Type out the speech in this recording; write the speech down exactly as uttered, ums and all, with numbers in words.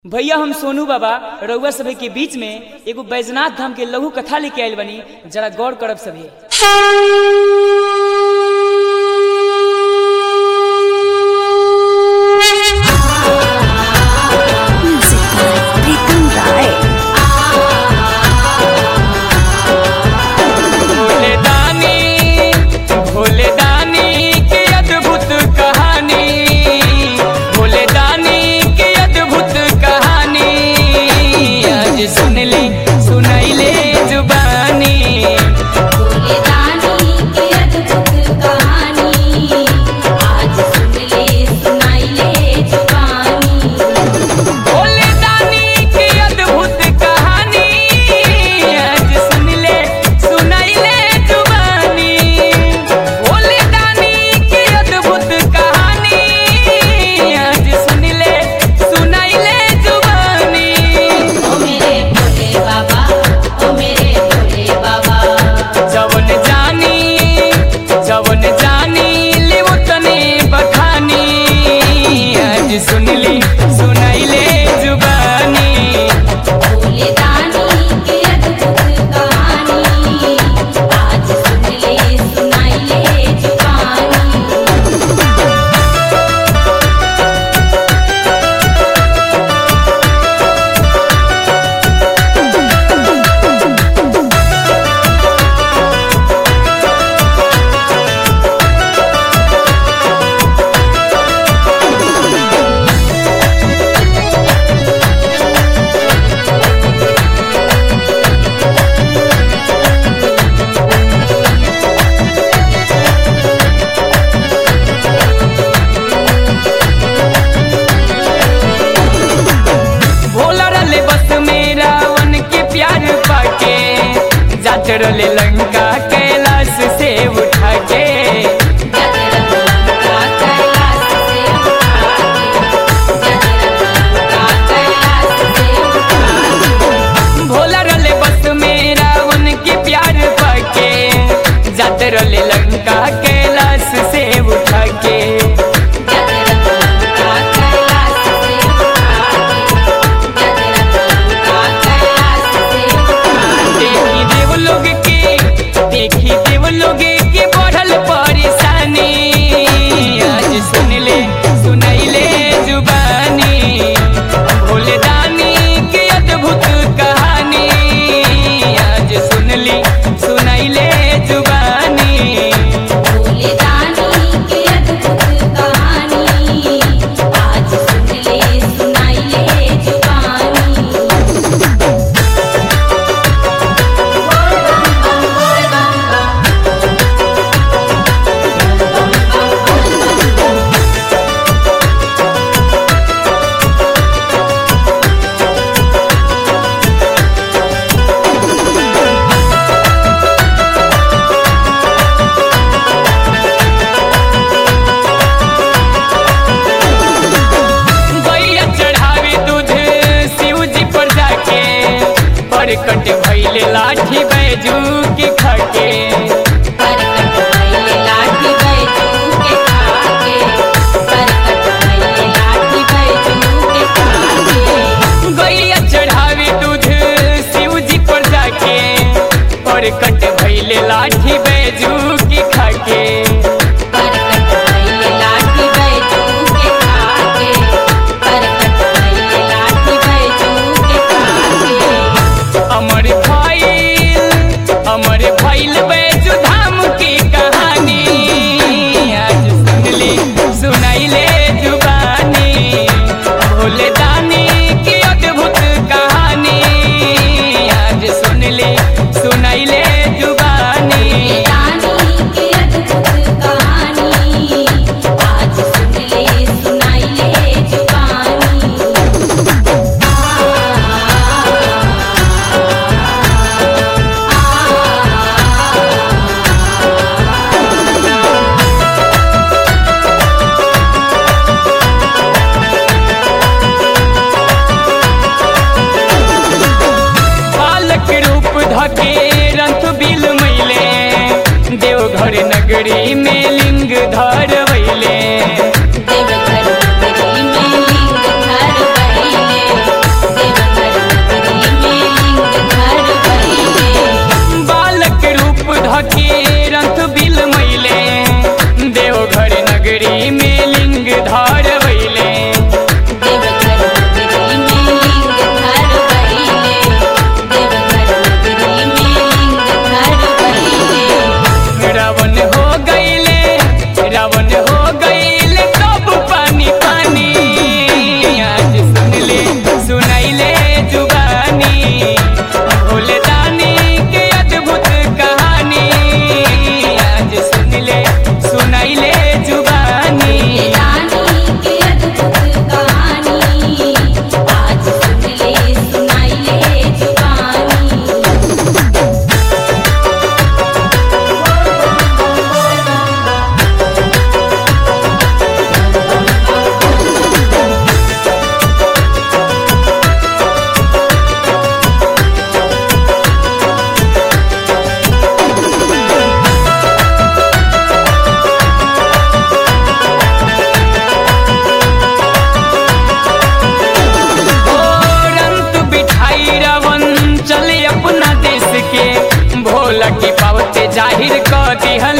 भैया हम सोनू बाबा रउआ सभे के बीच में एगो बैजनाथ धाम के लघु कथा लेके आयल बनी, जरा गौर करब सभे। भोले दानी भोले दानी की अद्भुत कहानी, भोले दानी की अद्भुत कहानी आज सुन ले सुनाई ले जुबानी। भोले दानी की अद्भुत कहानी आज सुन ले सुनाई ले जुबानी। भोले दानी की अद्भुत कहानी आज सुन ले सुनाई ले जुबानी। भोले दानी की अद्भुत कहानी आज सुन ले सुनाई ले जुबानी। ओ मेरे भोले बाबा, ओ मेरे भोले बाबा, जवन जानी जवन जानी ले वो तने बखानी आज सुन ले सुनाई ले जुबानी। भोले दानी की अद्भुत कहानी आज सुन ले सुनाई ले जुबानी। भोला रले बस में रावण के प्यार पाके, जात रले लंका कैलाश से उठा के। जगरंगा कैलाश से उठा के, जगरंगा कैलाश से उठा के। भोला रले बस में रावण के प्यार पाके, जात रले लंका कैलाश से उठा के। जगरंगा कैलाश से उठा के, जगरंगा कैलाश से उठा के। देखी देव लोग के देखी देव लोग के बढ़ल परेशानी आज सुन ले सुनाई ले जुबानी। भोले दानी की अद्भुत कहानी आज सुन ले सुनाई ले जुबानी। भोले दानी की अद्भुत कहानी आज सुन ले सुनाई ले जुबानी। गैया चढ़ावे दूध शिव जी पर जाके, परकट भइले लाठी बैजू के खाके। परकट भइले लाठी बैजू के खाके, परकट भइले लाठी बैजू के खाके। गैया चढ़ावे दूध शिव जी पर जाके, परकट भइले लाठी बैजू के खाके। परकट भइले लाठी बैजू के खाके, परकट भइले लाठी बैजू के खाके। अमर फाइल अमर फाइल बे दिहल